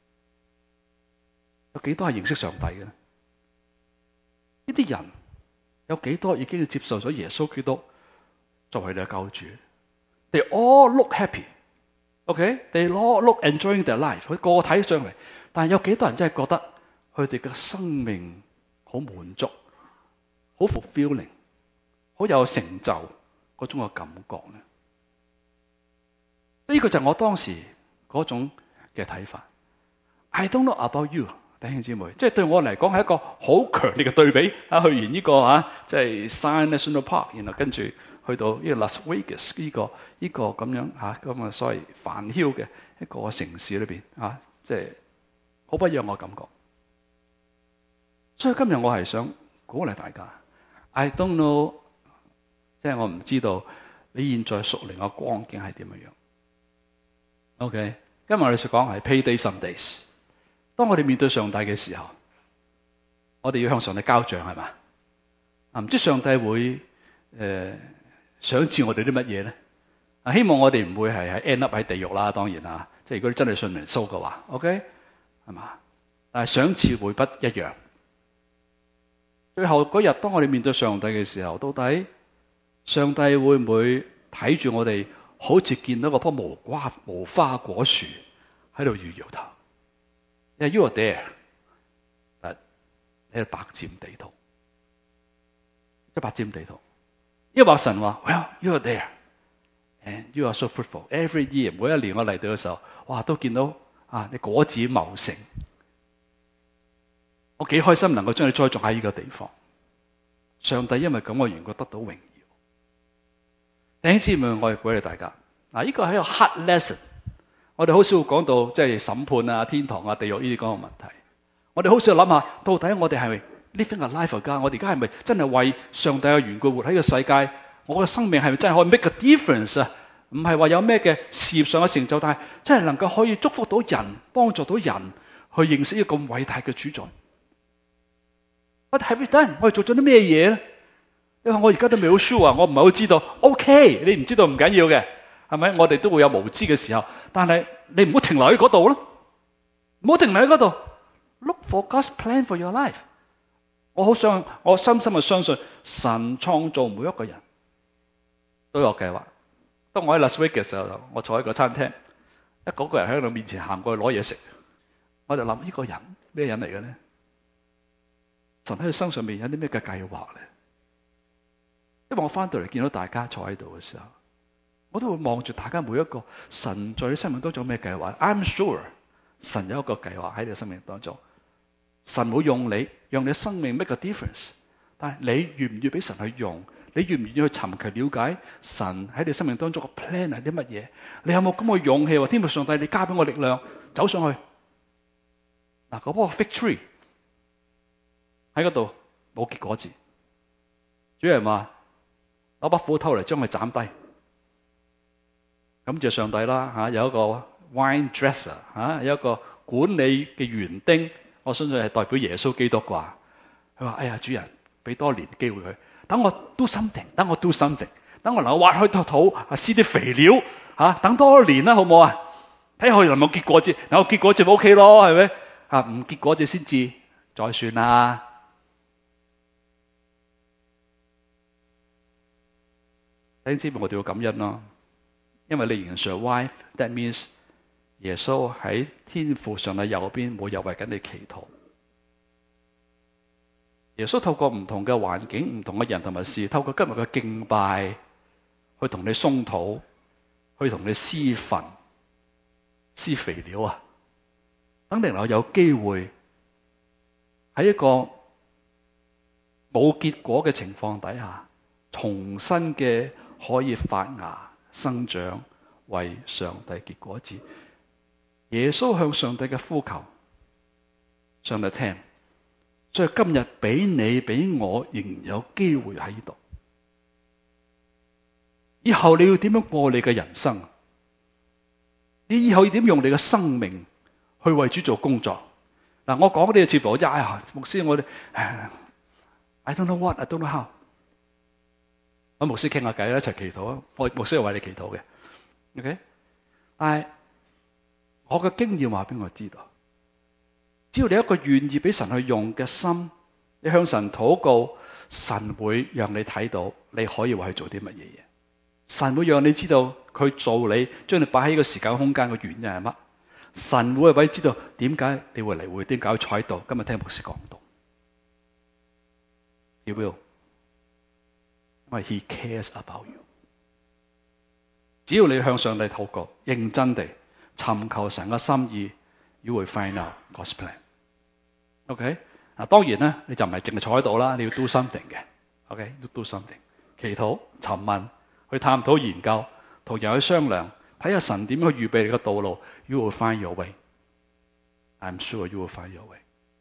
有幾多係認識上帝嘅咧？呢啲人有幾多已經接受咗耶穌基督作為你嘅救主 ？They all look happy，OK？They all look enjoying their life。佢個個睇上嚟，但係有幾多人真係覺得佢哋嘅生命好滿足，好 fulfilling， 好有成就嗰種嘅感覺咧。呢個就係我當時嗰種嘅睇法。I don't know about you， 弟兄姊妹，即係對我嚟講係一個好強烈嘅對比啊！去完呢個即係 Zion National Park， 然後跟住去到呢個 Las Vegas 呢個咁樣咁啊，所謂繁囂嘅一個城市裏邊即係好不一樣嘅感覺。所以今日我係想鼓勵大家 ，I don't know， 即係我唔知道你現在屬靈嘅光景係點樣樣。OK， 今日我哋所講係 Payday some days。當我哋面對上帝嘅時候，我哋要向上帝交賬，係嘛？唔知上帝會想賜我哋啲乜嘢咧？希望我哋唔會係 end up 喺地獄啦，當然啦。即係如果你真係信耶穌嘅話 ，OK 係嘛？但係賞賜會不一樣。最後嗰日，當我哋面對上帝嘅時候，到底上帝會唔會睇住我哋，好似見到嗰棵無花果樹喺度搖搖頭？因為 you are there， 但你喺度白佔地圖，即係白佔地圖。因為神話 ，Well you are there and you are so fruitful every year， 每一年我嚟到嘅時候，哇都見到你果子茂盛。我幾開心能夠將你栽種喺呢個地方，上帝因為咁嘅緣故得到榮耀。弟兄姊妹，我係鼓勵大家，呢個係一個 hard lesson。我哋好少會講到即係審判天堂地獄呢啲咁嘅問題。我哋好少諗下，到底我哋係咪 living a life of God？ 我哋而家係咪真係為上帝嘅緣故活喺個世界？我嘅生命係咪真係可以 make a difference 啊？唔係話有咩嘅事業上嘅成就，但係真係能夠可以祝福到人，幫助到人去認識一個咁偉大嘅主宰。What have we done？ 我哋做咗啲咩嘢咧？你話我而家都未好 sure， 我唔係好知道。OK， 你唔知道唔緊要嘅，係咪？我哋都會有無知嘅時候，但係你唔好停留喺嗰度咯，唔好停留喺嗰度。Look for God's plan for your life。我深深嘅相信神創造每一個人都有計劃。當我喺 Las Vegas 嘅時候，我坐喺個餐廳，嗰個人喺我面前行過去攞嘢食，我就諗呢個人咩人嚟嘅咧？神喺佢身上面有啲咩嘅計劃咧？因為我翻到嚟見到大家坐喺度嘅時候，我都會望住大家每一個，神在你生命當中有咩計劃 ？I'm sure 神有一個計劃喺你生命當中，神會用你，讓你嘅生命 make a difference。但係你願唔願俾神去用？你願唔願意去尋求了解神喺你生命當中嘅 plan 係啲乜嘢？你有冇咁嘅勇氣話天父上帝，你加俾我力量走上去？嗰棵 fig tree 喺嗰度冇結果子，主人話攞把斧頭嚟將佢斬低。感謝上帝啦，有一個 wine dresser， 有一個管理嘅園丁，我相信係代表耶穌基督啩。佢話：哎呀，主人俾多年機會佢，等我 do something， 等我能夠挖開個土，施啲肥料，等多年啦，好唔好啊？睇下佢能冇結果子，有結果子咪 OK 咯，係咪？唔結果子先至再算啦。弟兄姊妹，我哋要感恩咯，因為你仍然 survive，that means 耶穌喺天父上嘅右邊，每日為緊你祈禱。耶穌透過唔同嘅環境、唔同嘅人同埋事，透過今日嘅敬拜，去同你鬆土，去同你施肥料等你能夠有機會喺一個冇結果嘅情況底下，重新嘅可以發芽生長，為上帝結果子。耶穌向上帝嘅呼求，上帝聽。所以今日俾你俾我仍然有機會喺度。以後你要點樣過你嘅人生？你以後要點用你嘅生命去為主做工作？我講呢個節目，牧師我哋 I don't know what, I don't know how。我牧師傾下偈一齊祈禱啊！我牧師係為你祈禱嘅 ，OK？ 但係我嘅經驗話俾我知道，只要你一個願意俾神去用嘅心，你向神禱告，神會讓你睇到你可以為佢做啲乜嘢嘢。神會讓你知道佢做你，將你擺喺個時間空間嘅原因係乜。 神會俾你知道點解你會嚟，會點解會坐喺度。今日聽牧師講道，He will，因為 He cares about you。只要你向上帝禱告，認真地尋求神嘅心意，You will find out God's plan。OK， 嗱當然咧，你就唔係淨係坐喺度啦，你要 do something 嘅。OK， 要 do something， 祈禱、尋問、去探討、研究，同人去商量，睇下神點樣去預備你嘅道路。You will find your way。I'm sure you will find your way。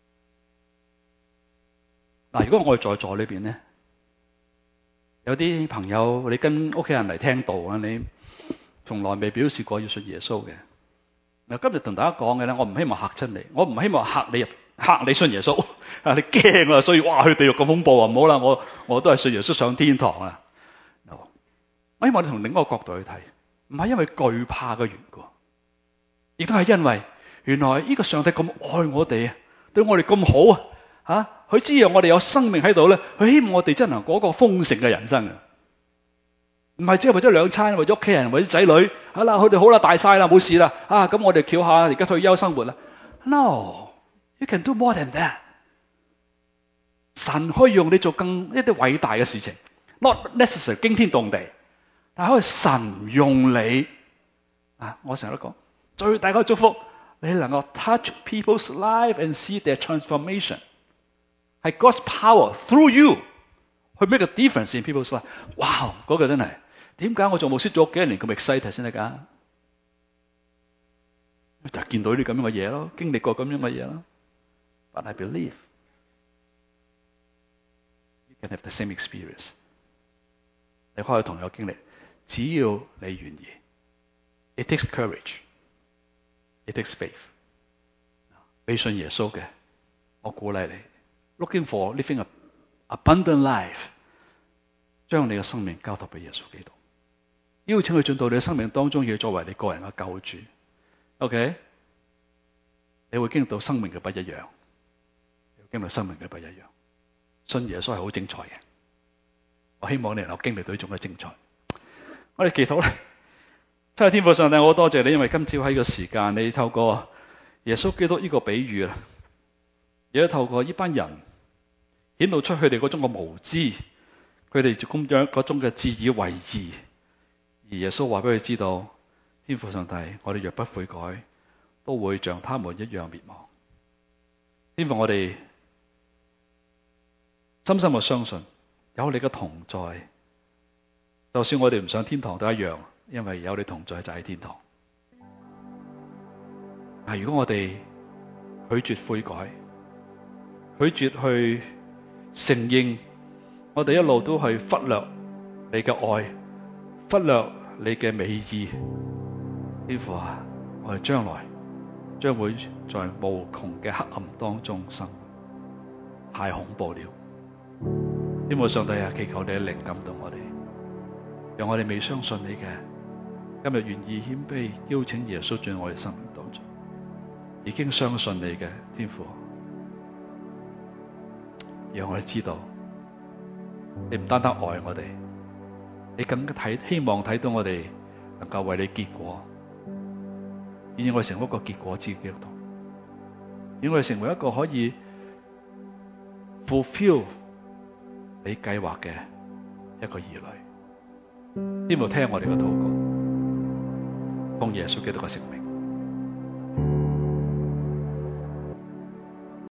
嗱，如果我哋在座裏邊咧，有啲朋友你跟屋企人嚟聽道啊，你從來未表示過要信耶穌嘅。嗱，今日同大家講嘅咧，我唔希望嚇親你，我唔希望嚇你信耶穌啊！你驚啊，所以哇去地獄咁恐怖啊！唔好啦，我都係信耶穌上天堂啊！我希望你從另一個角度去睇，唔係因為懼怕嘅緣故，亦都係因為原來呢個上帝咁愛我哋啊，對我哋咁好啊！佢知道我哋有生命喺度咧，佢希望我哋真係過一個豐盛嘅人生啊！唔係只係為咗兩餐，為咗屋企人，為咗仔女，好啦，佢哋好啦，大晒啦，冇事啦，咁我哋翹下而家退休生活啦。No， you can do more than that。神可以用你做更一啲偉大嘅事情 ，not necessarily 驚天動地，但係可以神用你啊！我成日都講，最大嘅祝福，你能夠 touch people's life and see their transformation， 係 God's power through you 去 make a difference in people's life。哇！嗰個真係點解我做牧師做幾多年咁 excited 先得㗎？就係見到啲咁樣嘅嘢咯，經歷過咁樣嘅嘢咯。But I believe you can have the same experience。你可以同樣經歷，只要你願意。It takes courage. It takes faith。你信耶穌嘅，我鼓勵你 ，looking for living a abundant life， 將你嘅生命交託俾耶穌基督，邀請佢進到你嘅生命當中，要作為你個人嘅救主。OK， 你會經歷到生命嘅不一樣，經歷到生命嘅不一樣。信耶穌係好精彩嘅，我希望你能夠經歷到呢種嘅精彩。我哋祈禱咧，真係天父上帝，我好多謝你，因為今朝喺個時間，你透過耶穌基督呢個比喻啦，亦都透過呢班人顯露出佢哋嗰種嘅無知，佢哋咁樣嗰種嘅自以為義，而耶穌話俾佢知道，天父上帝，我哋若不悔改，都會像他們一樣滅亡。天父，我哋深深嘅相信有你嘅同在，就算我哋唔上天堂都一樣，因為有你同在就喺天堂。但係如果我哋拒絕悔改，拒絕去承認，我哋一路都去忽略你嘅愛，忽略你嘅美意，天父啊，我哋將來將會在無窮嘅黑暗當中生活，太恐怖了。天父上帝啊，祈求你嘅靈感動我哋，讓我哋未相信你嘅，今日願意謙卑邀請耶穌進我哋生命當中，已經相信你嘅天父，讓我哋知道你唔單單愛我哋，你更加希望睇到我哋能夠為你結果，以我哋成為一個結果子基督徒，以我哋成為一個可以 fulfill 你計劃嘅一個兒女。天父聽我哋嘅禱告，奉耶穌基督嘅聖名。